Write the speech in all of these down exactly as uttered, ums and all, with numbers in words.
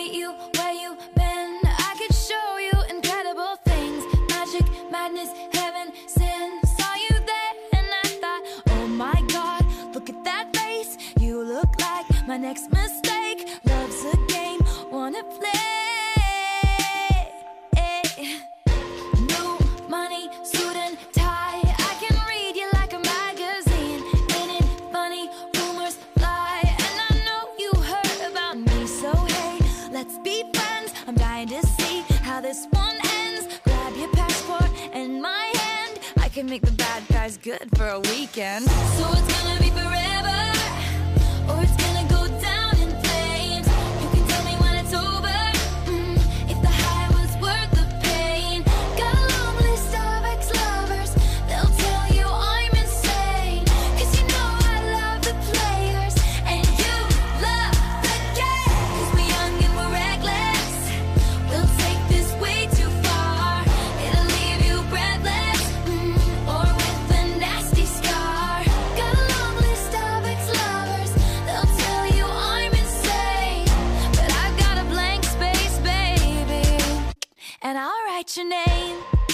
meet you where you been. I could show you incredible things. Magic, madness, heaven, sin. Saw you there and I thought, oh my God, look at that face. You look like my next mistake. Love's a game, wanna play. New money, suit and tie. I can read you like a magazine. Ain't it funny? Rumors fly, and I know you heard about me. So hey, let's be friends. I'm dying to see how this one ends. Grab your passport and my hand. I can make the bad guys good for a weekend. So it's gonna be forever, or it's gonna go down in flames. You can tell me when it's over, mm, if the high was worth the pain. Got a long list of ex-lovers, they'll tell you I'm insane. Cause you know I love the players, and you love the game. Cause we're young and we're reckless, we'll take this way too far. It'll leave you breathless, mm, or with a nasty scar. Got a long list of ex-lovers, they'll tell you I'm insane. But I've got a blank space, baby, and I'll write your name.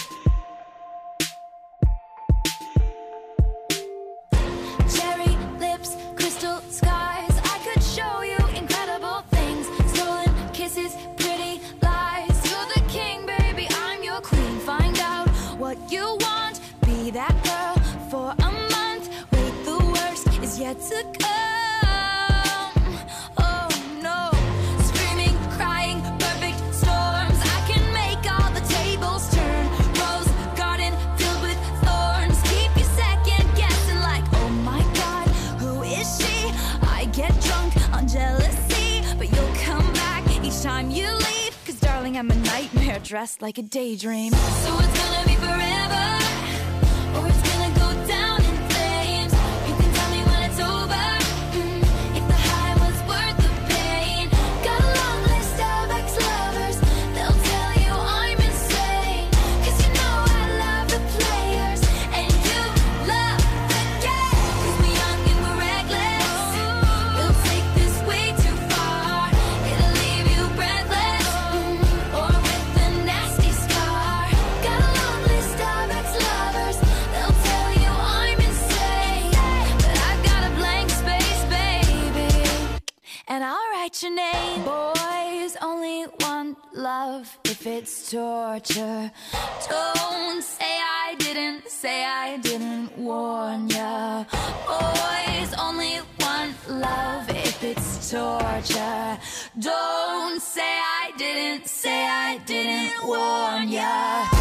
Cherry lips, crystal skies. I could show you incredible things. Stolen kisses, pretty lies. You're the king, baby, I'm your queen. Find out what you want, be that girl for a month. Wait, the worst is yet to come. Oh no, screaming, crying, perfect storms. I can make all the tables turn. Rose garden filled with thorns. Keep you second guessing like, oh my God, who is she? I get drunk on jealousy, but you'll come back each time you leave. Cause darling, I'm a nightmare dressed like a daydream. So it's gonna be forever, or it's gonna go down in flames. You can tell me when it's over, mm, if the high was worth the pain. Got a long list of ex-lovers, they'll tell you I'm insane. Cause you know I love the players, and you love the game. Cause we're young and we're reckless, we'll take this way too far. It'll leave you breathless, mm, or with a nasty scar. Got a long list of ex-lovers, they'll tell you I'm insane. But I've got a blank space, baby, and I'll write your name. Boys only want love if it's torture. Don't say I didn't, say I didn't warn ya. Boys only want love if it's torture. Don't say I didn't, say I didn't warn ya.